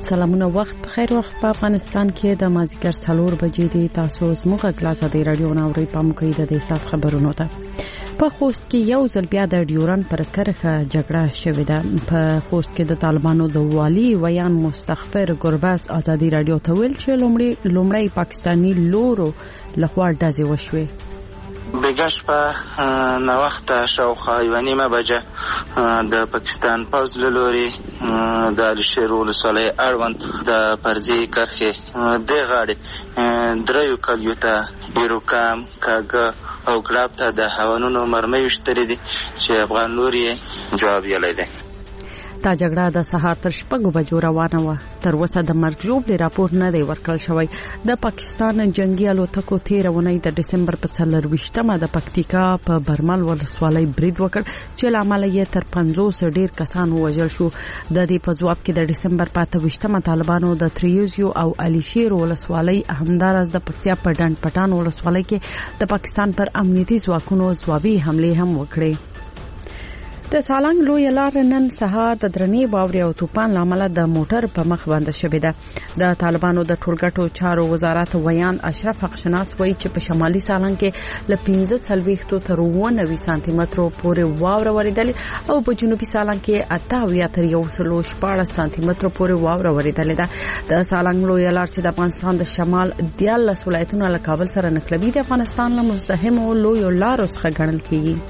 سلامونه وخت بخیر. وخت په افغانستان کې د مازیګر 4 بجې دی. تاسو زموږ غلاس د رادیو ناوړي په مکیده د سات خبرونو ته. په خوست کې یو ځل بیا د ډیورن پر کرخه جګړه شوې ده. په خوست کې د طالبانو د والی ویان مستغفر ګرباز ازادي رادیو ته ویل چې لومړی پاکستانی لورو لخوا ډزې وشوې. بګش په نو وخت شاوخوا یو نیمه بجه د پاکستان پوز لوري د الشیر ولسوالۍ اړوند د پرزي کرخه د غاړي دریو کلیوته یروکام کاګه او ګلاب ته د هوانونو مرمۍ وشتري دي چې افغان لوري جواب یې لیدي. دا جګړه د سهار تر 6 بجو روانه و. تر اوسه د مرګ جوړ راپور نه دی ورکړل شوی. د پاکستان جنگي الوتکو 13 ونې د دسمبر په 24مه د پکتیکا په برمل ولسوالۍ برید وکړ چې لامل یې تر 50 ډیر کسان وژل شو. د دې په جواب کې د دسمبر په 28مه طالبانو د تریوزیو او الیشیر ولسوالۍ همدارس د پکتیا په ډنډ پټان ولسوالۍ کې د پاکستان پر امنیتي ځواکونو ځوابي حمله هم وکړې. د سالنګ لوی لار نن سهار د درنې باوري او توپان لامل د موټر په مخ باندې شوې ده. د طالبانو د ټولګټو چارو وزارت ویان اشرف حق شناس وایي چې په شمالي سالنګ کې ل 15 تر 90 سانتي مترو پورې واوره وریدلې او په جنوبي سالنګ کې 88 تر 114 سانتي مترو پورې واوره وریدلې ده. د سالنګ لوی لار چې د افغانستان د شمال 14 ولایتونو له کابل سره نښلوي د افغانستان له مزدحمو لوی لارو څخه ګڼل کیږي.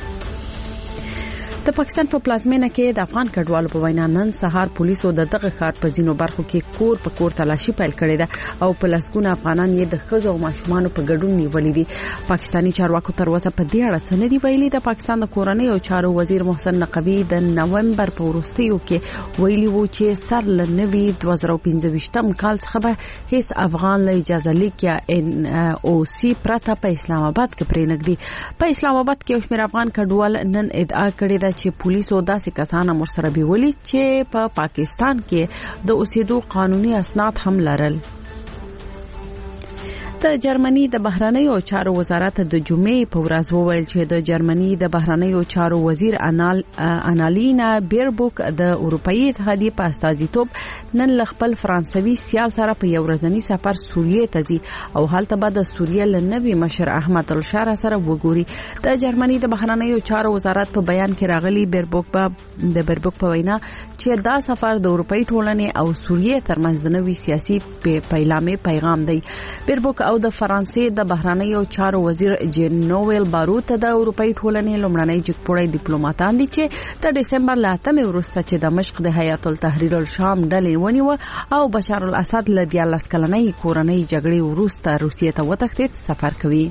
د پاکستان په پلازمینه کې د افغان کډوالو په وینا نن سهار پولیسو د دغه ښار په ځینو برخو کې کور په کور تلاشي پیل کړې ده او په لسګونه افغانان یې د ښځو او ماشومانو په ګډون نیولې دي. پاکستاني چارواکو تر اوسه په دې اړه څه نه دی ویلي. د پاکستان د کورنۍ او چارو وزیر محسن نقوی د نومبر په وروستیو کې ویلي وو چې سر لنوي 2015 کال څخه به هیڅ افغان له اجازه لیک یا NOC پرته په اسلام آباد کې پرې نګدي. په اسلام آباد کې شمیر افغان کډوال نن ادعا کړې ده چې پولیسو داسې کسان مرسره بیولي چې په پاکستان کې د اوسېدو قانوني اسناد هم لرل. د جرمني د بهرنیو چارو وزارت د جمعې په ورځ وویل چې د جرمني د بهرنیو چارو وزیر انالینا بیربوک د اروپאי اتحادیه په استازیتوب نن خپل فرانسوي سیال سره په یو ورځنی سفر سوریه ته ځي او هلته به د سوریه لنوي مشر احمد الشارع سره وګوري. د جرمني د بهرنیو چارو وزارت په بیان کې راغلي بیربوک په وینا چې دا سفر د اروپאי ټولنې او سوریه ترمنځ د نوي سیاسي پیغام دی. بیربوک او د فرانسې د بهرنیو چارو وزیر جنویل باروت د اروپאי ټولنې لومړنی جګپوړی ډیپلوماټان دي چې د دسمبر ل 8 وروسته چې د دمشق د حیات التحریر الشام ډلې ونیو او بشار الاسد له 14 کلنۍ کورنۍ جګړې وروسته روسیې ته وتښتید سفر کوي.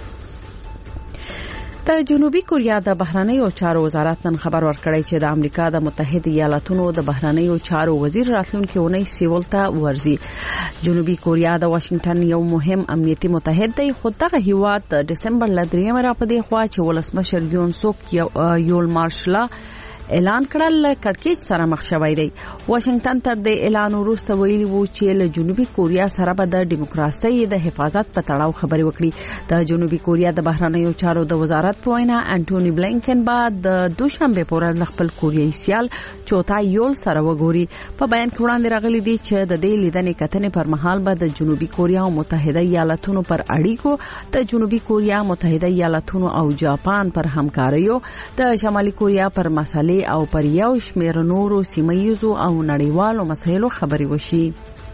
د جنوبي کوریا د بهرنیو چارو وزارت نن خبر ورکړی چې د امریکا د متحده ایالاتونو د بهرنیو چارو وزیر راتلونکي اونۍ سیول ته ورځي. جنوبي کوریا د واشنگټن یو مهم امنیتي متحد دی خو دغه هیواد د دسمبر ل 3 راپدې خوا چې ولسمشر یون سوک یول مارشلا اعلان کړل کړکېچ سره مخ شوی دی. واشنگټن تر دې اعلان وروسته ویلي وو چې له جنوبي کوریا سره به د دیموکراسي د حفاظت په تړاو خبرې وکړي. د جنوبي کوریا د بهرنیو چارو د وزارت په وینا انټونی بلینکن بعد د دوشنبه په ورځ خپل کوریایي سیال چوتا یول سره وګوري. په بیان کې وړاندې راغلي دي چې د دې لیدنې کتنې پر مهال به د جنوبي کوریا او متحده ایالاتونو پر اړیکو، د جنوبي کوریا، متحده ایالاتونو او جاپان پر همکاریو، د شمالي کوریا پر مسلې او پر یو شمېر نورو سیمه‌ییزو او نړیوالو مسایلو خبرې وشي.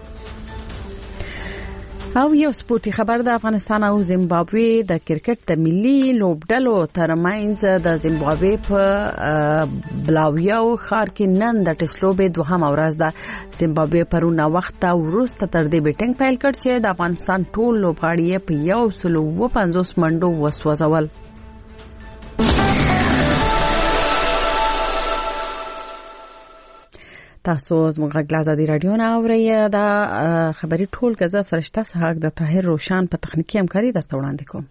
او یو سپورتي خبر د افغانستان او زیمبابوې د کرکټ د ملي لوبډلو ترمنځ د زیمبابوې په بلاویو ښار کې نن د ټیسټ لوبې دوهمه ورځ ده. زیمبابوې پرونه وخت وروسته تر دې بیټینګ پیل کړ چې د افغانستان ټول لوبغاړي په 150 منډو وسوځول. تاسو زموږ غږ ازادي رادیو نه اورئ. دا خبري ټولګه زه فرشته سهاک د طاهر روشان په تخنیکی همکاري درته وړاندې کوم.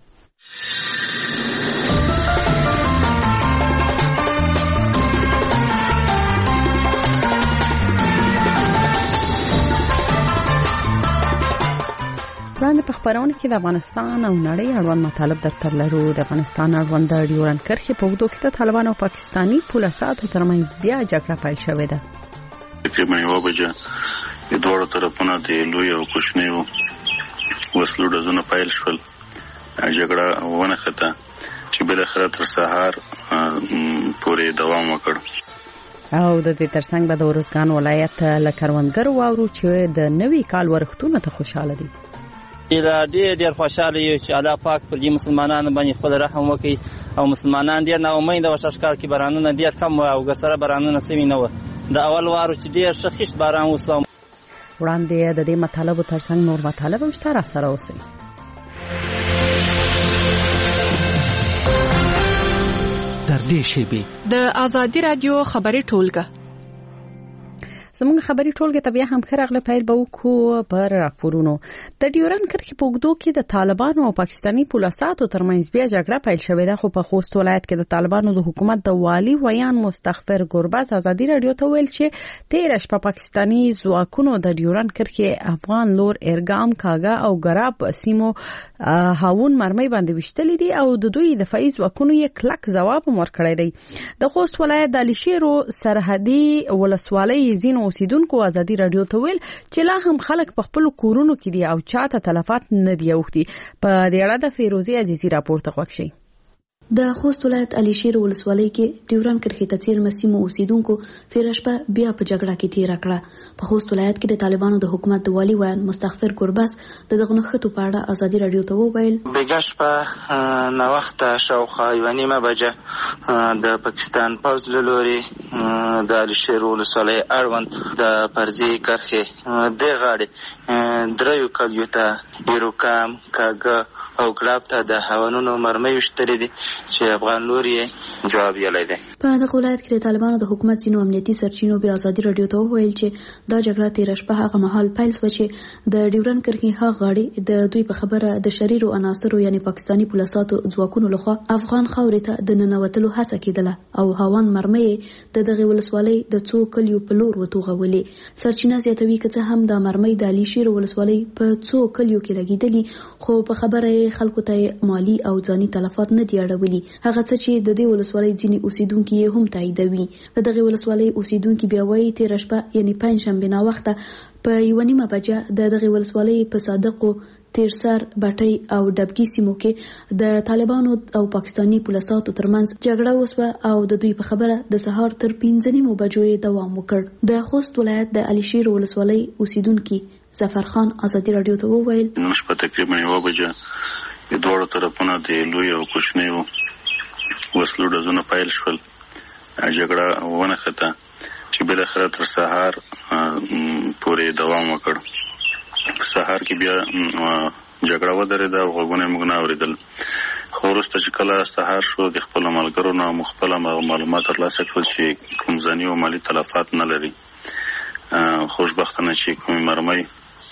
وړاندې په خبرونه کې د افغانستان او نړۍ اړوند مطالب درته لرو. د افغانستان اړوند د ډیورن کرښې په اوږدو کې د طالبانو او پاکستاني پولیسو ترمنځ بیا جګړه پیل شوې ده. تقریبا 1 بجه د دوړو طرفونو د لوی او کوچنیو وسلو ډزونه پیل شول. جګړه ونښته چې بل اخر تر سهار پورې دوام وکړ. او د دې ترڅنګ به د ورزګان ولایت له کروندګرو واورو چې د نوي کال ورښتونه ته خوشاله دي. ډېر خوشاله یو چې الله پاک پر دې مسلمانانو باندې خپل رحم وکړي او مسلمانان ډېر نا امیده و شاشکار کې بارانونه ډېر کم او ګسره بارانونه سوي نه و. د اول وارو چې ډېر ښه خیشت باران وسو. وړاندې د دې مطالبو ترڅنګ نور مطالب هم شته، راسره اوسئ. تر دې شیبې د آزادي رادیو خبري ټولګه زموږ خبري ټولګه ته بیا هم خرغله پیل به وکړو پر راپورونو. د ډیورن کرښې په اوږدو کې د طالبانو او پاکستاني پولیسو ترمنځ بیا جګړه پیل شوې ده، خو په خوست ولایت کې د طالبانو د حکومت د والي ویان مستغفر ګربز ازادي رادیو ته ویل چې 13 شپه پاکستاني ځواکونو د ډیورن کرښې افغان لور ارګام کاغا او ګراب سیمو هاون مرمۍ باندې وشتلې دي او د دوی دفاعي ځواکونو یې کلک ځواب ورکړی دی. د خوست ولایت د علشیرو سرحدي ولسوالۍ زینو اوسیدونکو ازادي رادیو ته ویل چې لا هم خلک په خپل کورونو کې دي او چاته تلفات نه دی اوختي. په دې اړه د فیروزي عزیزي راپور ته غوښ شي. د خوست ولایت علشیر ولسوالۍ کې ډیورن کرښې ته څیرمه سیمو اوسیدونکو 13 شپه بیا په جګړه کې تیر کړه. په خوست ولایت کې د طالبانو د حکومت د والي ویان مستغفر ګربز د دغه نښتو په اړه ازادي رادیو ته وویل بیګا شپه ناوخته شاوخوا 1:30 بجه د پاکستان پوځ له لوري د علشیر ولسوالۍ اړوند د پرزي کرښې د غاړې دریو کلیو ته یروکام کاګه او ګلاب ته د هاونونو مرمۍ وشتلې دي چې افغان لور یې جواب یې دی. په دغه ولایت کې د طالبانو د حکومت ځینو امنیتي سرچینو به ازادي رادیو ته وویل چې دا جګړه 13 شپه هغه مهال پیل شوه چې د ډیورن کرښې هغه غاړې د دوی په خبره د شریرو عناصرو یعنی پاکستاني پولیسو ځواکونو لخوا افغان خاورې ته د ننوتلو هڅه کېدله او هاون مرمۍ د دغه ولسوالۍ د څو کلیو په لور وتوغولې. سرچینه زیاتوي که څه هم د مرمۍ د علشیر ولسوالۍ په څو کلیو کې لګیدلې خو په خبره خلکو ته مالی او ځاني تلفات نه دی اړولي. هغه څه چې د دې ولسوالۍ ځینې اوسیدونکو یې هم تاییدوي. د دغه ولسوالۍ اوسیدونکو بیا وایي 13 شپه یعنی 5 شنبه نا وخته په 1:30 بجه د دغه ولسوالۍ په صادقو تیرسر بټي او ډبګي سیمو کې د طالبانو او پاکستاني پولیسو ترمنځ جګړه وسوه او د دوی په خبره د سهار تر 5:30 بجو دوام وکړ. د خوست ولایت د علشیر ولسوالۍ اوسیدونکو ظفر خان ازادي رادیو ته وویل نن شپه تقریبا 1 بجه د دوړو طرفونو د لوی او کوچنیو وسلو ډزونه پیل شول. جګړه ونښته چې بل اخر تر سهار پورې دوام وکړ. سهار کې بیا جګړه ودرېده او غوږونه موږ نه اورېدل. خو وروسته چې کله سهار شو د خپلو ملګرو نه مو خپل معلومات ترلاسه کړل چې کوم ځاني او مالي تلفات نه لري. خوشبختانه چې کومې مرمۍ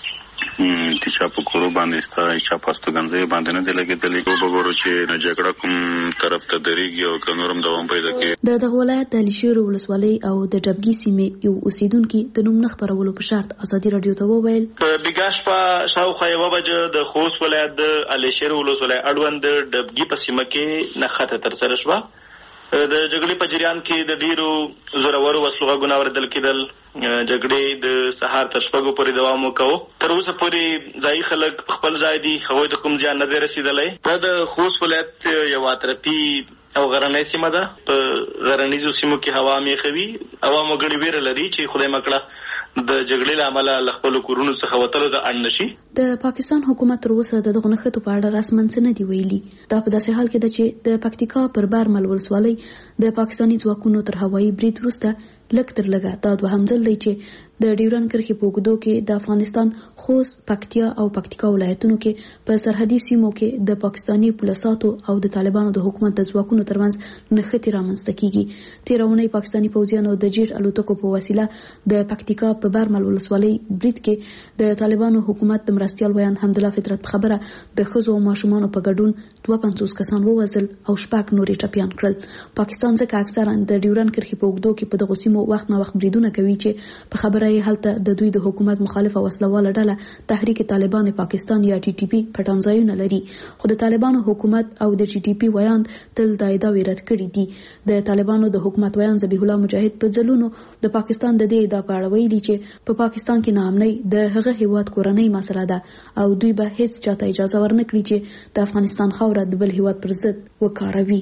د چا په کورو باندې ستا چا په استوګنځیو باندې نه دی لګېدلې. وګورو چې جګړه کوم طرف ته درېږي او که نور هم دوام پیدا کوي. د دغه ولایت د علشیر ولسوالۍ او د ډبګي سیمې یو اوسیدونکي د نوم نه خپرولو په شرط ازادي رادیو ته وویل په بیګا شپه شاوخوا 1 بجه د خوست ولایت د علشیر ولسوالۍ اړوند د ډبګي په سیمه کې نښته ترسره شوه. د جګړې په جریان کې د ډیرو زورورو وسلو غږونه اورېدل کېدل. جګړې د سهار تر شپږو پورې دوام وکړ. تر اوسه پورې ځایي خلک په خپل ځای دي، هغوی ته کوم زیان نه دی رسېدلی. دا د خوست ولایت یو اطرافي او غرنۍ سیمه ده. په غرنیزو سیمو کې هوا میخه وي. عوامو ګڼې ویره لري چې خدای مکړه د جګړې له امله له خپلو کورونو څخه وتلو ته اړ نشي. د پاکستان حکومت تر اوسه د دغه نښتو په اړه رسماً څه نه دی ویلي. دا په داسې حال کې ده چې د پکتیکا پر برمل ولسوالۍ د پاکستاني ځواکونو تر هوایي برید وروسته لږ تر لږه دا دوهم ځل دی چې د ډیورن کرښې په اوږدو کې د افغانستان خوست، پکتیا او پکتیکا ولایتونو کې په سرحدي سیمو کې د پاکستاني پولیسو او د طالبانو د حکومت د ځواکونو ترمنځ نښتې رامنځته کیږي. تېره اونۍ پاکستاني پوځیانو د جیټ الوتکو په وسیله د پکتیکا په برمل ولسوالۍ برید کې د طالبانو حکومت د مرستیال ویان حمدالله فطرت په خبره د ښځو او ماشومانو په ګډون 52 کسان ووژل او 6 نورې ټپیان کړل. پاکستان ځکه اکثرا د ډیورن کرښې په اوږدو کې په دغو سیمو وخت نا وخت بریدونه کوي چې په خبره سره هلته د دوی د حکومت مخالفه وسلواله ډله تحریک طالبان پاکستان یا ټي ټي پی پټنځایونه لري، خو د طالبانو حکومت او د ټي ټي پی ویاند تل دا ادعاوې رد کړي دي. د طالبانو د حکومت ویاند ذبیح الله مجاهد په ځلونو د پاکستان د دې ادعا په اړه ویلي چې په پاکستان کې ناامنۍ د هغه هیواد کورنۍ مسله ده او دوی به هیڅ چاته اجازه ورنکړي چې د افغانستان خاوره د بل هیواد پر ضد وکاروي.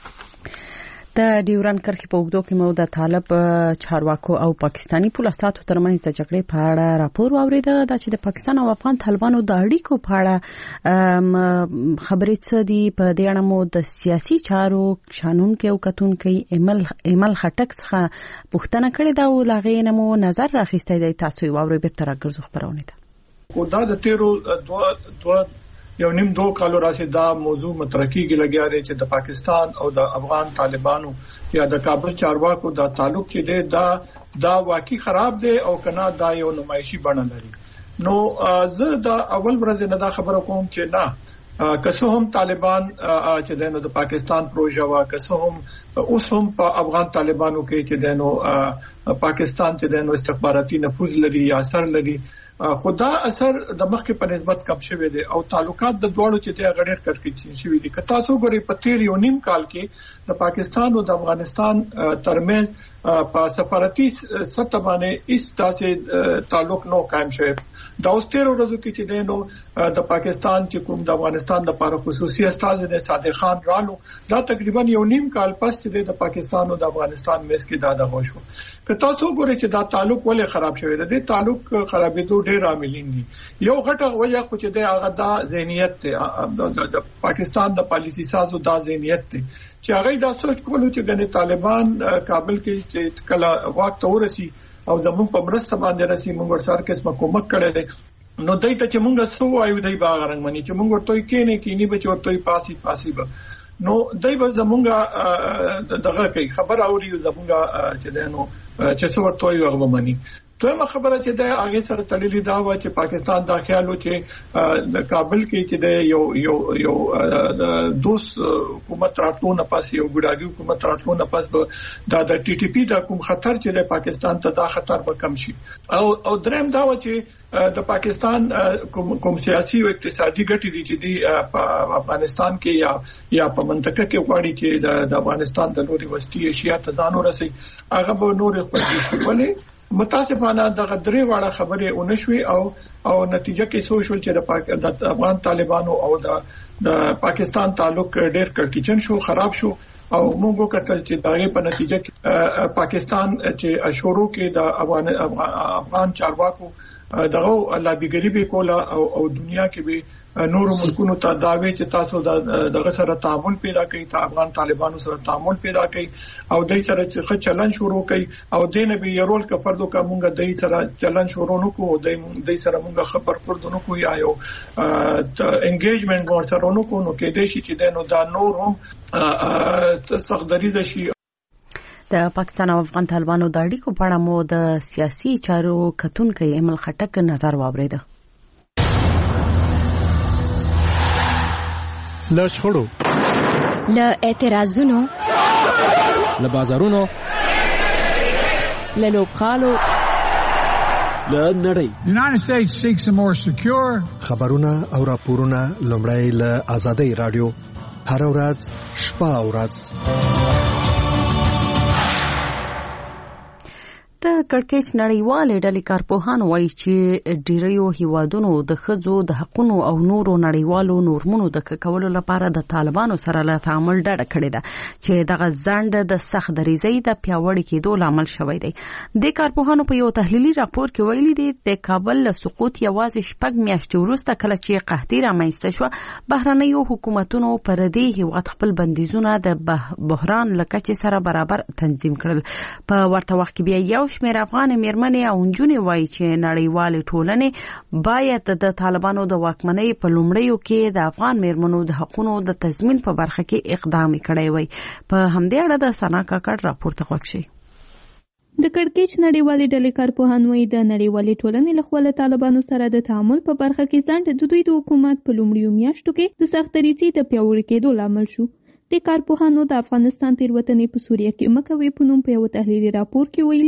د ډیورن کرښې په اوږدو کې مو د طالب چارواکو او پاکستانی پولیسو ترمنځ د جګړې په اړه راپور واوریده چې د پاکستان او افغان طالبانو د اړیکو په اړه خبرې څه دي. په دې اړه مو د سیاسي چارو شانونکو او کتونکو ایمل خټک څخه پوښتنه کړې ده او لاغې نه مو نظر راخیستی دی. تاسو یې واورئ بیرته راګرځو خبرونه ده. او دا د تیرو یو نیم 2 کالو راځي دا موضوع مطرح کیږي لګیا دی چې د پاکستان او د افغان طالبانو یا د کابل چارواکو دا تعلق چې دی دا واقعي خراب دی او کنا دا یو نمایشي بڼه لري. نو زه دا اول ورځ نه دا خبره کوم چې نه که هم طالبان چې دنو د پاکستان پروژه وا که هم اوس هم په افغان طالبانو کې چې دنو پاکستان چې دنو استخباراتي نفوذ لري یا اثر لري، خدا اثر د مخکې په نسبت کم شوی دی او تعلقات د دوړو چې د غړیر کړکېچ شوی دي. که تاسو ګورئ په تیر یو نیم کال کې د پاکستان او د افغانستان ترمنځ په سفارتي سطح باندې هیڅ داسې تعلق نو قائم شوی. دا اوس تیر ورځو کې چې دینو د پاکستان چې کوم د افغانستان د لپاره خصوصي استاد د صادق خان رالو دا تقریبا یو نیم کال پس چې د پاکستان او د افغانستان مېس کې دا غوښو. که تاسو ګورئ چې دا تعلق ولې خراب شوی دی، د تعلق خرابېدو ډېر عاملین دي. یو غټه وجه خو چې د هغه دا ذهنیت ته د پاکستان د پالیسي سازو دا ذهنیت ته چې هغه دا سوچ کولو چې ګنې طالبان کابل کې چې کله وخت ورسي او زموږ په مرسته باندې راسي موږ ورسره قسمه کومک کړی دی نو دای ته چې موږ سو وایو دی باغ رنګمنی چې موږ ورته کینی به چورته پاسي به نو دای به زمونږه دغه کوي خبر اوري زمونږه چې دنو چې څو ورته وایو هغه مانی. دویمه خبره چې د هغه سره تړلې دا و چې پاکستان دا خیال و چې د کابل کې چې د یو دوست حکومت راتلو نه پاس یو ګډاګي حکومت راتلو نه پاس دا د ټي ټي پی د کوم خطر چې د پاکستان ته دا خطر به کم شي او دریم دا و چې د پاکستان کوم سیاسي او اقتصادي ګټې دي چې د افغانستان کې یا په منطقه کې غواړي چې د افغانستان د لوري وسطي ایشیا ته ځان ورسي هغه به نور خپل ولې متاسفانه د غدري واړه خبره ونشوي او نتیجه کې سوشل چې د افغان طالبانو او د پاکستان تعلق ډېر کړکېچن شو خراب شو او موږ کتل چې دغه په نتیجه کې پاکستان چې شروع کې د افغان چارواکو دغه لابیګری به کوله او دنیا کې به نور ملکونو ته داوی چې تاسو دغه سره تعامل پیدا کړئ ته افغان طالبانو سره تعامل پیدا کړئ او دای سره چې چلن شروع کړي او دینه به یو رول کا فردو کا مونږه دای سره چلن شروع نکو دای سره مونږه خبر پردو نکو یا یو انګیجمنت ورسره نکو نو کې دای شي چې دنو دا نور هم سخت دریزه شي. د پاکستان او افغان طالبانو د اړیکو په اړه مو د سیاسي چارو کتونکو ایمل خټک نظر واوریده. له شخړو له اعتراضونو له بازارونو له لوبخالو له نړۍ United States seeks a more secure خبرونه او راپورونه لومړی له آزادۍ رادیو هر ورځ شپه او ورځ د کړکېچ نړیوالې ډلې کارپوهان وایي چې ډیریو هیوادونو د ښځو د حقوقو او نورو نړیوالو نورمونو د کولو لپاره د طالبانو سره له تعامل ډډه کړې ده چې دغه ځنډ د سخت دریزۍ د پیاوړي کېدو لامل شوی دی. د کارپوهانو په یو تحلیلي راپور کې ویلي دي د کابل له سقوط یوازې 6 میاشتې وروسته کله چې قحطي رامنځته شو بهرنیو حکومتونو پر دې هیواد خپل بندیزونه د بحران له کچې سره برابر تنظیم کړل. په ورته وخت کې بیا یو شمېر افغان میرمنې او نجونې وایي چې نړیوالې ټولنې باید د طالبانو د واکمنۍ په لومړیو کې د افغان میرمنو د حقوقو د تضمین په برخه کې اقدام کړی وي. په همدې اړه د سنا کاکړ راپور ته غوښ شي. د کړکېچ نړیوالې ډلې کارپوهان وایي د نړیوالې ټولنې له خوا طالبانو سره د تعامل په برخه کې ځنډ د دوی د حکومت په لومړیو میاشتو کې د سخت دریځۍ د پیاوړي کېدو لامل شو. د کارپوهانو د افغانستان تیروتنې په سوریه کې مکوي په نوم په یو تحلیلي راپور کې ویلي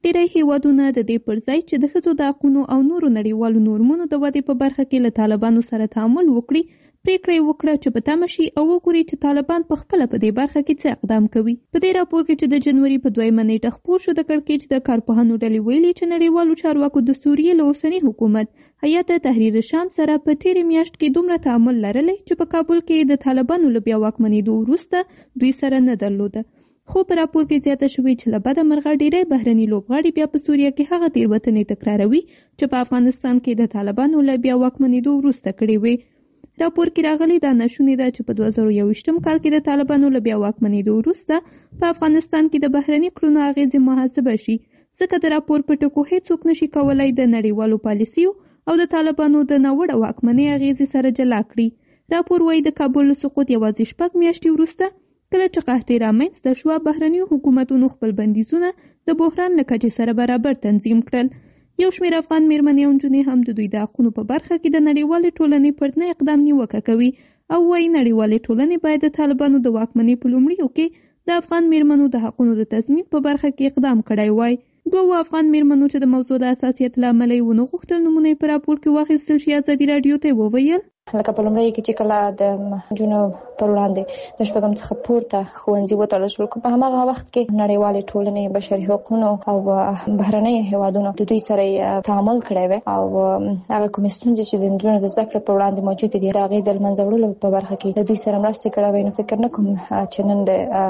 ډېری هیوادونه د دې پر ځای چې د ښځو د حقونو او نورو نړیوالو نورمونو د ودې په برخه کې له طالبانو سره تعامل وکړي، پریکړه وکړه چې په تمه شي او وګوري چې طالبان په خپله په دې برخه کې څه اقدام کوي. په دې راپور کې چې د جنوري په 2 نیټه خپور شو، د کړکېچ د کارپوهانو ډلې ویلي چې نړیوالو چارواکو د سوریې له اوسني حکومت هیات تحریر شام سره په تېرې میاشت کې دومره تعامل لرلی چې په کابل کې د طالبانو له بیا واکمنېدو وروسته دوی سره نه درلوده. خو په راپور کې زیاته شوې چې له بده مرغه ډېری بهرني لوبغاړي بیا په سوریه کې هغه تېروتنې تکراروي چې په افغانستان کې د طالبانو له بیا واکمنېدو وروسته کړې وې. راپور کې راغلي دا ناشونې ده چې په 2021 کال کې د طالبانو له بیا واکمنېدو وروسته په افغانستان کې د بهرني کړنو اغېزې محاسبه شي، ځکه د راپور په ټکو هیڅوک نشي کولی د نړیوالو پالیسیو او د طالبانو د ناوړه واکمنۍ اغېزې سره جلا کړي. راپور وایي د کابل له سقوط یوازې 6 میاشتې وروسته کله چې قحطۍ رامنځته شوه، بهرنیو حکومتونو خپل بندیزونه د بحران له کچې سره برابر تنظیم کړل. یو شمېر افغان میرمنې او نجونې هم د دوی د حقونو په برخه کې د نړیوالې ټولنې پر نه اقدام نیوکه کوي او وایي نړیوالې ټولنې باید د طالبانو د واکمنۍ په لومړیو کې د افغان میرمنو د حقونو د تضمین په برخه کې اقدام کړی وای. 2 افغان میرمنو چې د موضوع د حساسیت له امله یې ونه غوښتل نومونه په راپور کې واخیستل شي، ازادي راډیو ته وویل لکه په لومړی کې چې کله د جنو پر وړاندې د شپږم څخه پورته ښوونځي وتړل شول، په هماغه وخت کې نړیوالې ټولنې بشري حقوقو او بهرنۍ هیوادونو د دوی سره تعامل کړی و او هغه کومې ستونزې چې د جنو د زده کړې پر وړاندې موجود دي د هغې د له منځه وړلو په برخه کې د دوی سره مرسته کړې وای. نو فکر نه کوم چې نن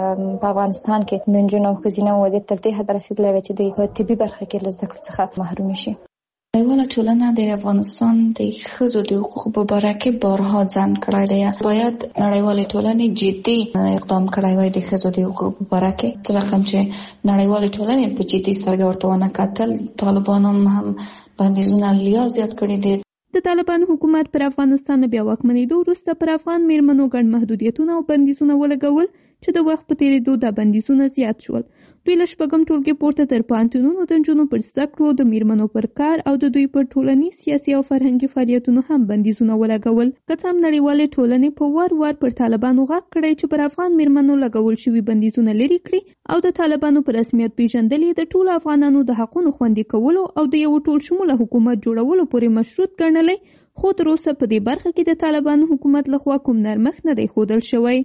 په افغانستان کې د جنو او ښځینه وضعیت تر دې حد رسېدلی وی چې دوی په طبي برخه کې له زده کړو څخه محروم شي. نړیواله ټولنه د افغانستان د ښځو د حقوقو په باره کې بارها ځنډ کړی دی. باید نړیوالې ټولنې جدي اقدام کړی وای د ښځو د حقوقو په باره کې، تر رقم چې نړیوالې ټولنې په جدي سترګه ورته ونه کتل. طالبانو هم بندیزونه لیا زیات کړي دي. د طالبانو حکومت پر افغانستان بیا واکمنېدو وروسته پر افغان میرمنو ګڼ محدودیتونه او بندیزونه ولګول چې د وخت په تېرېدو دا بندیزونه زیات شول. دوی له 8 ټولګې پورته تر پوهنتونونو د نجونو پر زده کړو، د میرمنو پر کار او د دوی پر ټولنیز، سیاسي او فرهنګي فعالیتونو هم بندیزونه ولګول. که څه هم نړیوالې ټولنې په وار وار پر طالبانو غږ کړی چې پر افغان میرمنو لګول شوي بندیزونه لرې کړي او د طالبانو په رسمیت پیژندل د ټولو افغانانو د حقونو خوندي کولو او د یو ټول شموله حکومت جوړولو پورې مشروط ګڼلی، خو تر اوسه په دې برخه کې د طالبانو حکومت لخوا کوم نرمښت نه دی ښودل شوی.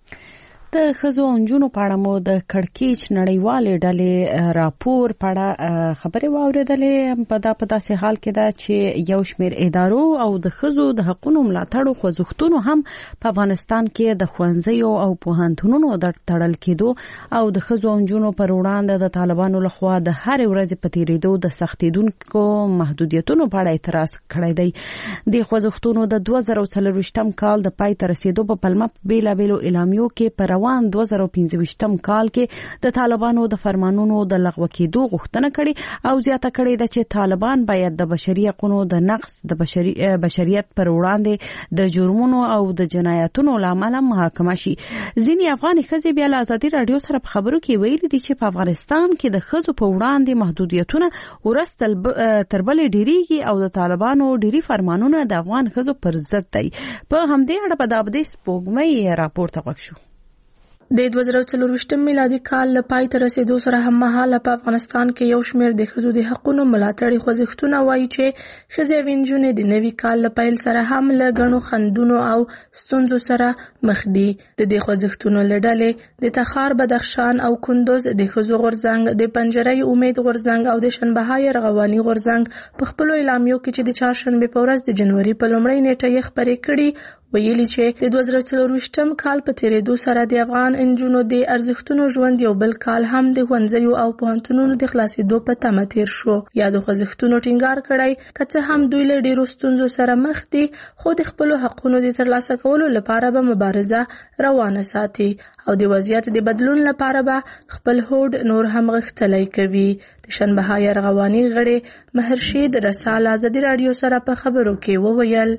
د ښځو او نجونو په اړه مو د کړکېچ نړیوالې ډلې راپور په اړه خبرې واورېدلې. په داسې حال کې ده چې یو شمېر ادارو او د ښځو د حقونو ملاتړ خوځښتونو هم په افغانستان کې د ښوونځیو او پوهنتونونو د تړل کېدو او د ښځو او نجونو پر وړاندې د طالبانو لخوا د هرې ورځې په تېرېدو د سختېدونکو محدودیتونو په اړه اعتراض کړی دی. د خوځښتونو د 2024 کال د پای ته رسېدو په پلمه بېلابېلو اعلامیو کې پر روان 2025 کال کې د طالبانو د فرمانونو د لغوه کېدو غوښتنه کړې او زیاته کړې ده چې طالبان باید د بشري حقوقو د نقض، د بشریت پر وړاندې د جرمونو او د جنایتونو لامل محاکمه شي. ځینې افغان ښځې بیا له ازادي راډیو سره په خبرو کې ویلي دي چې په افغانستان کې د ښځو په وړاندې محدودیتونه ورځ تر بلې ډېریږي او د طالبانو ډېری فرمانونه د افغان ښځو پر ضد دي. په همدې اړه په دابدې سپوږمۍ راپور ته غوږ شو. د 2024 میلادي کال له پای ته رسیدو سره هم مهاله په افغانستان کې یو شمېر د ښځو د حقونو ملاتړي خوځښتونه وایي چې ښځې او نجونې د نوي کال له پیل سره هم له ګڼو خنډونو او ستونزو سره مخ دي. د دې خوځښتونو له ډلې د تخار، بدخشان او کندوز د ښځو غورځنګ، د پنجرې امید غورځنګ او د شنبهای رغواني غورځنګ په خپلو اعلامیو کې چې د چهارشنبې په ورځ د جنوري په لومړۍ نیټه یې خپرې کړي ویلي چې د 2024 کال په تېرېدو سره د افغان نجونو د ارزښتونو ژوند یو بل کال هم د ښوونځیو او پوهنتونونو د خلاصېدو په تمه تېر شو. یا د خوځښتونو ټینګار کړی که څه هم دوی له ډېرو ستونزو سره مخ دي، خو د خپلو حقونو د ترلاسه کولو لپاره به مبارزه روانه ساتي او د وضعیت د بدلون لپاره به خپل هوډ نور هم غښتلی کوي. د شنبهای رغواني غړي مهرشید رسال ازادي راډیو سره په خبرو کې وویل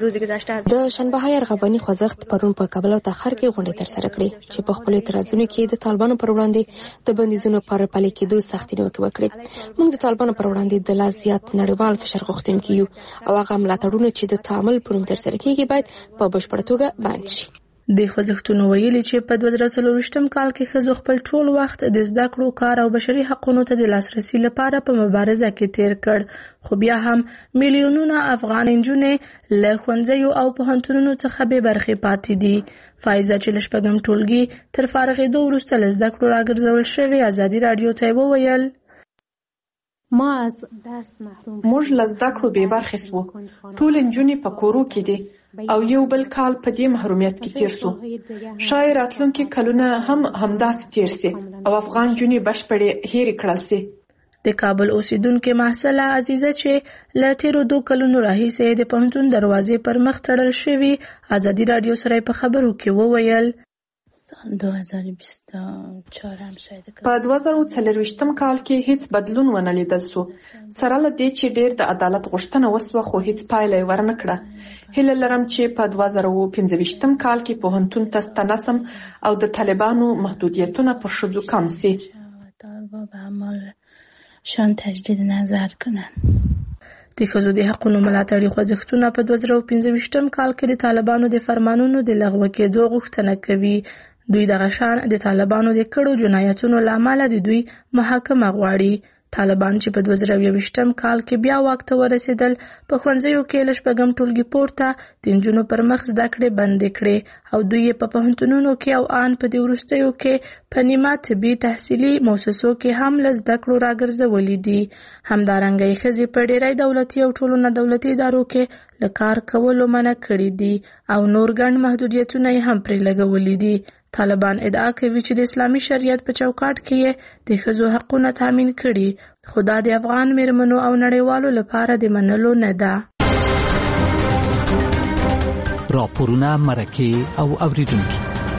د شنبهای رغواني خوځښت پرون په کابل او تخار کې غونډې ترسره کړې چې په خپلو اعتراضونو کې د طالبانو پر وړاندې د بندیزونو پر پلي کېدو سختې نیوکې وکړې. موږ د طالبانو پر وړاندې د لا زیات نړیوال فشار غوښتونکي یو او هغه ملاتړونه چې د تعامل پر نوم ترسره کېږي باید په بشپړه توګه بند شي. د خوځښتونو ویلي چې په 2024 کال کې ښځو خپل ټول وخت د زده کړو، کار او بشري حقوقو ته د لاسرسي لپاره په مبارزه کې تیر کړ، خو بیا هم میلیونونه افغان نجونې له ښوونځیو او پوهنتونونو څخه بې برخې پاتې دي. فایزه چې له شپږم ټولګي تر فارغېدو وروسته له زده کړو راګرځول شوې ازادي راډیو ته وویل موږ له زده کړو بې برخې سو. ټول نجونې په کورو کې دي او یو بل کال په دې محرومیت کې تیر سو. شاید راتلونکي کلونه هم همداسې تیر سي او افغان نجونې بشپړې هېرې کړل سي. د کابل اوسیدونکې محصله عزیزه چې له تیرو 2 کلونو راهیسې د پوهنتون دروازې پر مخ تړل شوې ازادي راډیو سره په خبرو کې وویل 2024 هم شاید په 2024 کال کې هیڅ بدلون ونه لیدل سو. سره له دې چې ډېر د عدالت غوښتنه وسوه خو هیڅ پایله یې ورنه کړه. هیله لرم چې په 2025 کال کې پوهنتون ته ستنسم او د طالبانو محدودیتونه پر ښځو کم سي. شان تجدید نظر کنن. د ښځو د حقوقو ملاتړي خوځښتونه په 2025 کال کې د طالبانو د فرمانونو د لغوه کېدو غوښتنه کوي. دوی دغه شان د طالبانو د کړو جنایتونو له امله د دوی محاکمه غواړي. طالبان چې په 2020 کال کې بیا واک ته ورسېدل په ښوونځیو کې له شپږم ټولګي پورته د نجونو پر مخ زده کړې بندې کړې او دوی یې په پوهنتونونو کې او ان په دې وروستیو کې په نیمه طبي تحصیلي مؤسسو کې هم له زده کړو راګرځولي دي. همدارنګه یې ښځې په ډېری دولتي او ټولو نه دولتي ادارو کې له کار کولو منع کړي دي او نور ګڼ محدودیتونه یې هم پرې لګولي دي. طالبان ادعا کوي چې د اسلامي شریعت په چوکاټ کې یې د ښځو حقونه تامین کړي، خو دا د افغان میرمنو او نړیوالو لپاره د منلو نه ده. راپورونه، مرکې او اوریدونکي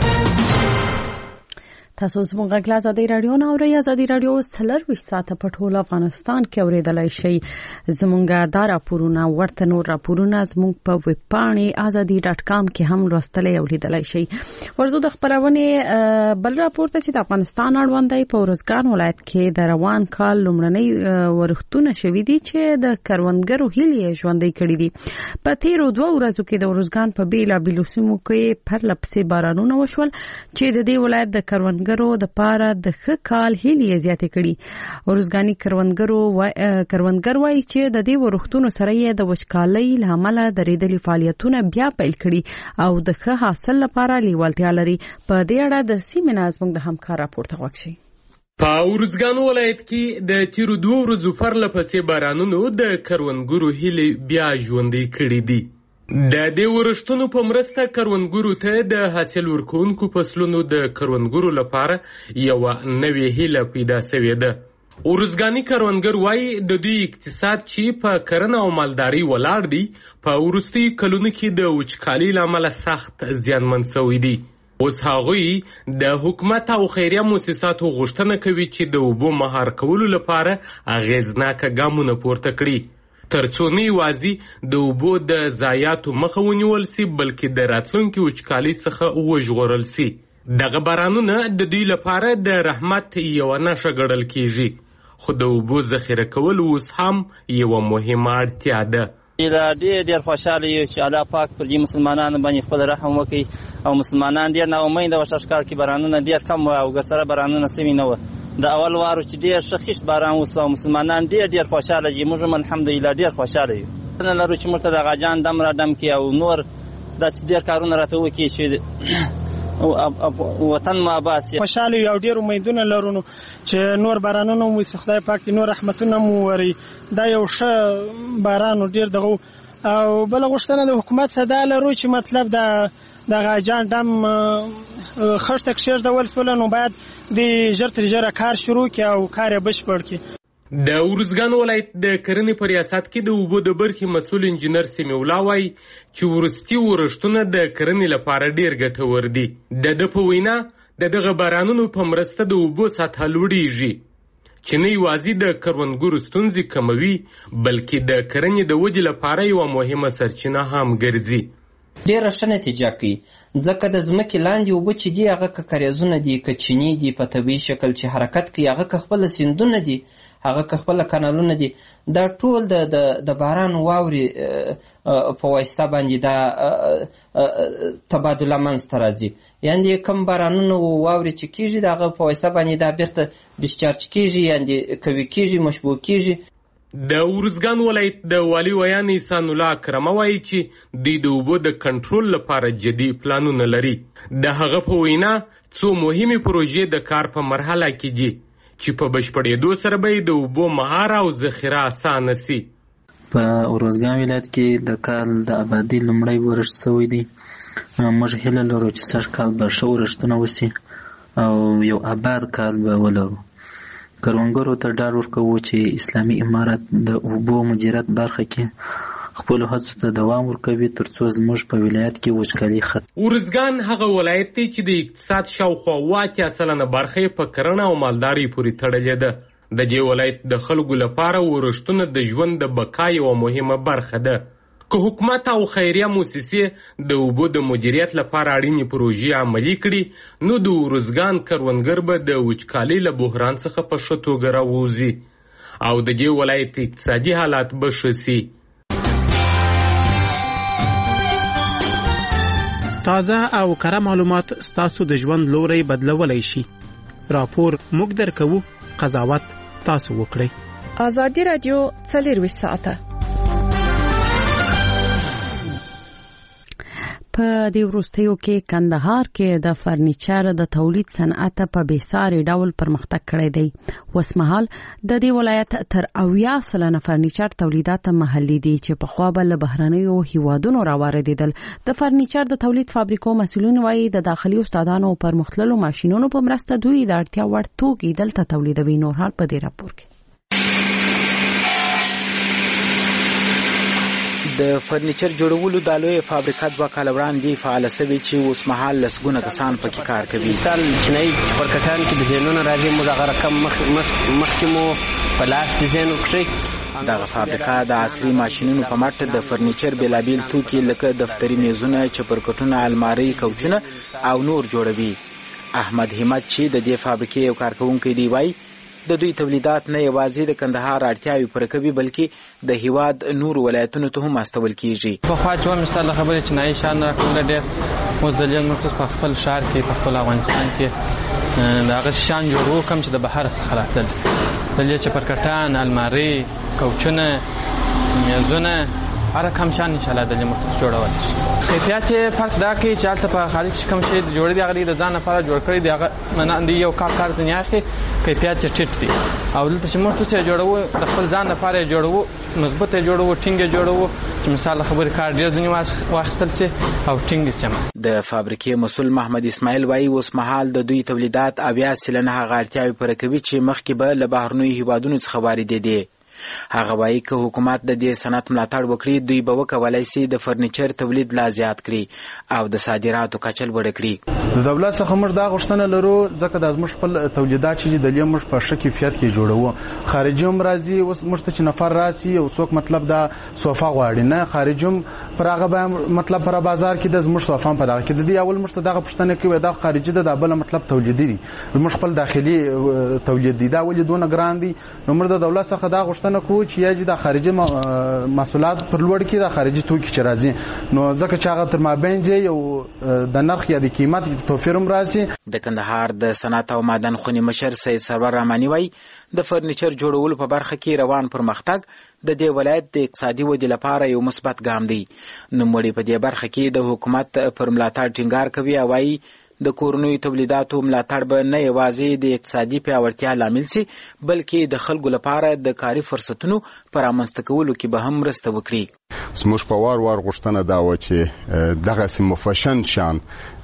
تاسو زموږ غږ له ازادي راډیو نه اورئ. ازادي راډیو 24 ساعته په ټول افغانستان کې اورېدلای شئ. زموږ دا راپورونه ورته نور راپورونه زموږ په ویب پاڼې azadi.com کې هم لوستلای او لیدلای شئ. ورزو د خبرونه بل راپور ته چې د افغانستان اړوند په ورزګان ولایت کې د روان کال لومړنۍ ورښتونه شوې دي چې د کروندګرو هیلې ژوندۍ کړې دي. په تیرو 2 ورځو کې د ورزګان په بیلابیلو سیمو کې پرلپسې بارانونه وشول چې د دې ولایت د کروندګرو د پاره د ښه کال هیلې زیاتې کړي. ورزګانی کروندګر وایي چې د دې ورښتونو سره یې د وچکالۍ له امله درېدلي فعالیتونه بیا پیل کړي او د ښه حاصل لپاره لیوالتیا لري. په دې اړه د سیمې نه زموږ د همکار راپور ته غوږ شئ. په ورزګان ولایت کې د تیرو 2 ورځو پرلپسې بارانونو د کروندګرو هیلې بیا ژوندۍ کړي دي. د دې ورښتونو په مرسته کروندګرو ته د حاصل ورکوونکو فصلونو د کروندګرو لپاره یو نوې هیله پیدا شوې ده. ورزګانی کروندګر وایي د دوی اقتصاد چې په کرنه او مالداري ولاړ دی په وروستي کلونو کې د وچکالۍ له امله سخت زیانمن شوی دی. اوس هغوی د حکومت او خیریه مؤسساتو غوښتنه کوي چې د اوبو مهار کولو لپاره اغیزناکه ګامونه پورته کړي ترڅو نه یوازې د اوبو د ضایعاتو مخه ونیول سي بلکې د راتلونکي وچکالۍ څخه وژغورل سي. دغه بارانونه د دوی لپاره د رحمت یوه نښه ګڼل کیږي خو د اوبو ذخیره کول اوس هم یوه مهمه اړتیا ده. ډېر خوشحاله یو چې الله پاک پر دې مسلمانانو باندې خپل رحم وکړي او مسلمانان ډېر ناامیده وه. ښکار کې بارانونه ډېر کم وه او ګسره بارانونه سوي نه وه. د اول وارو چې ډېر ښه خیشت باران وسو او مسلمانان ډېر خوشحاله دي. موږ هم الحمدلله ډېر خوشحاله یو. نه لرو چې موږ ته د غاجان دم را دم کړي او نور داسې ډېر کارونه راته وکړي چې وطن مو آباد سي. خوشحاله یو ډېر امیدونه لرو چې نور بارانونه مو وسي، خدای پاک نور رحمتونه مو وري. دا یو ښه باران ډېر دغه او بل غوښتنه د حکومت څخه لرو چې مطلب د غاجان دم خښته کښېږدول سوله نو باید د ژر تر ژره کار شروع کړي او کار یې بشپړ کړي. د ورزګان ولایت د کرنې په ریاست کې د اوبو د برخې مسؤل انجینر سمیع الله وایي چې وروستي ورښتونه د کرنې لپاره ډېر ګټور دي. د ده په وینا د دغه بارانونو په مرسته د اوبو سطحه لوړیږي چې نه یوازې د کروندګرو ستونزې کموي بلکې د کرنې د ودې لپاره یوه مهمه سرچینه هم ګرځي. ډیره ښه نتیجه کوي ځکه د ځمکې لاندې اوبه چې دي هغه که کاریزونه دي که چینې دي په طبیعي شکل چې حرکت کوي هغه که خپله سیندونه دي هغه که خپل کانالونه دي دا ټول د باران واورې په واسطه باندې دا تبادله منځته راځي. یعنې کوم بارانونه واورې چې کېږي د هغه په واسطه باندې دا بیرته ډسچارج کېږي، یعنې قوي کېږي، مشبوع کېږي. د ارزګان ولایت د والي ویان احسان الله اکرمه وایي چې دوی د اوبو د کنټرول لپاره جدي پلانونه لري. د هغه په وینا څو مهمې پروژې د کار په مرحله کې دي چې په بشپړېدو سره به د اوبو مهار او ذخیره اسانه سي. په ارزګان ولایت کې د کال د آبادي لومړی ورښت شوی دی. موږ هیله لرو چې سږ کال به ښه ورښتونه وسي او یو آباد کال به ولرو. کروندګرو ته ډاډ ورکوو چې اسلامي امارت د اوبو مدیریت برخه کې خپلو هڅو ته دوام ورکوي ترڅو زموږ په ولایت کې وچکالي ختمه. ارزګان هغه ولایت دی چې د اقتصاد شاوخوا 80% برخه یې په کرنه او مالدارۍ پورې تړلې ده. د دې ولایت د خلکو لپاره ورښتونه د ژوند د بقا یوه مهمه برخه ده. که حکومت او خیریه موسسې د اوبو د مدیریت لپاره اړینې پروژې عملي کړي نو د ارزګان کروندګر به د وچکالۍ له بحران څخه په ښه توګه راووځي او د دې ولایت اقتصادي حالات به ښه سي. تازه او کره معلومات ستاسو د ژوند لوري بدلولای شي. راپور موږ درکوو، قضاوت تاسو وکړئ. ازادي رادیو 24 ساعته. په دې وروستیو کې کندهار کې د فرنیچر د تولید صنعت په بېساري ډول پرمختګ کړی دی. وسمهال د دې ولایت تر 80% فرنیچر تولیدات محلي دي چې په خوا به له بهرنیو هیوادونو راواردېدل. د فرنیچر د تولید فابریکو مسؤلین وایي د داخلي استادانو پر مختلفو ماشينونو په مرسته دوی د اړتیا وړ توکي دلته تولیدوي. نور حال په دې راپور کې. د فرنیچر جوړولو د لوی فابریکه 2 کال وړاندې فعال شوی چې اوس مهال لسګونه کسان پکې کار کوي. مثال چینایي فرکټان کې ډیزاینونه راځي، موږ هغه رقم مخکې مو په لاس ډیزاین وکړي. دغه فابریکه د عصري ماشینونو په مټ د فرنیچر بېلابېل توکي لکه دفتري میزونه، چپرکټونه، المارۍ، کوچونه او نور جوړوي. احمد همت چې د دې فابریکې یو کارکونکی دی وایي د دوی تولیدات نه یوازې د کندهار اړتیاوې پوره کوي بلکې د هیواد نور ولایتونو ته هم استول کیږي. په خوا چې مثال خبرې چینایي شان راکوله ډېر اوس د لیل مرکز په خپل ښار کې په خپل افغانستان کې د هغه شان جوړو کم چې د بهر څخه راتلل. د دې چپرکټان، المارۍ، کوچونه، میزونه هر کم شان ان شاء الله د مرکز جوړول. کیفیت فرق دا کوي چې هلته په خارج کوم شی جوړ دی هغه د ځان لپاره جوړ کړی دی، هغه منه یو کار ځنی اخی کیفیت ټیټ دی. او دلته چې موږ څه جوړو د خپل ځان لپاره جوړو، مضبوطه جوړو، ټینګه جوړو چې مثال خبر کار ډیر ځنی واخستل شي او ټینګ شي. د فابریکې مسؤل محمد اسماعیل وایي اوس مهال د دوی تولیدات 80% هغه اړتیاوې پوره کوي چې مخکې به له بهرنیو هیوادونو څخه واردېدې. هغه وایي که حکومت د دې صنعت ملاتړ وکړي دوی به وکولای شي د فرنیچر تولید لا زیات کړي او د صادراتو کچه لوړه کړي. د دولت څخه موږ دا غوښتنه لرو ځکه د موږ خپل تولیدات چې د لیم موږ په ښه کیفیت کې جوړوو. خارجي هم راځي، اوس موږ ته چې نفر راسي او څوک مطلب دا صوفه غواړي نه خارجي هم پر هغه به مطلب پر بازار کې د موږ صوفه په دغه کې د دې اول موږ ته دغه پښتنه کوي دا خارجي د بل مطلب تولیدي دي، موږ خپل داخلي تولید دي دا ولې دونه ګران دي. نو موږ د دولت څخه دا غوښتنه کوو چې یاجی د خارجي محصولات پر لوړ کې د خارجي توکي چې راځي نو ځکه چې هغه تر مابین دی یو د نرخ یا د قیمت توفیر هم راځي. د کندهار د صنعت او معدن خونې مشر سید سرور رحماني وایي د فرنیچر جوړولو په برخه کې روان پرمختګ د دې ولایت د اقتصادي ودې لپاره یو مثبت ګام دی. نوموړي په دې برخه کې د حکومت پر ملاتړ ټینګار کوي او وایي د کورنیو تولیداتو ملاتړ به نه یوازې د اقتصادي پیاوړتیا لامل شي بلکې د خلکو لپاره د کاري فرصتونو پر رامنځته کولو کې به هم مرسته وکړي. زموږ په وار غوښتنه دا و چې دغسې مفشن شان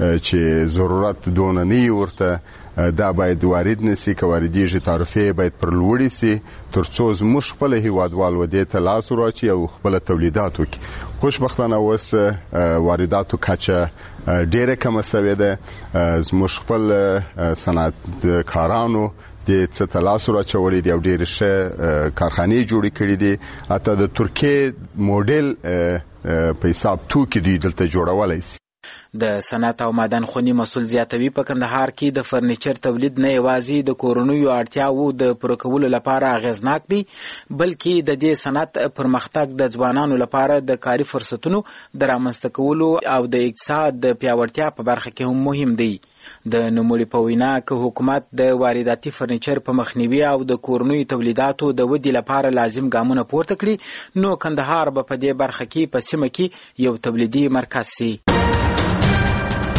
چې ضرورت دونه نه ورته دا باید وارد نسی که واردیږي تعرفې باید پر لوړې سي ترڅو زموږ خپل هیوادوال ودې ته لاس وراچي او خپل تولیدات وکړي. خوشبختانه اوس وارداتو کچه ډیره کمه شوې ده. زموږ خپل صنعتکارانو د څه ته لاس وراچولی دي او ډېرې ښه کارخانې جوړې کړي دي. حتی د ترکیې موډل په حساب توکي دوی دلته جوړولی شي. د صنعت او معدن خونی مسول زیاتوي په کندهار کې د فرنیچر تولید نه یوازې د کورنیو اړتیاوو د پوره کولو لپاره اغیزناک دی بلکې د دې صنعت پرمختګ د ځوانانو لپاره د کاري فرصتونو د رامنځته کولو او د اقتصاد د پیاوړتیا په برخه کې هم مهم دی. د نوموړي په وینا که حکومت د وارداتي فرنیچر په مخنیوي او د کورنیو تولیداتو د ودې لپاره لازم ګامونه پورته کړي نو کندهار به په دې برخه کې په سیمه کې یو تولیدي مرکز شي.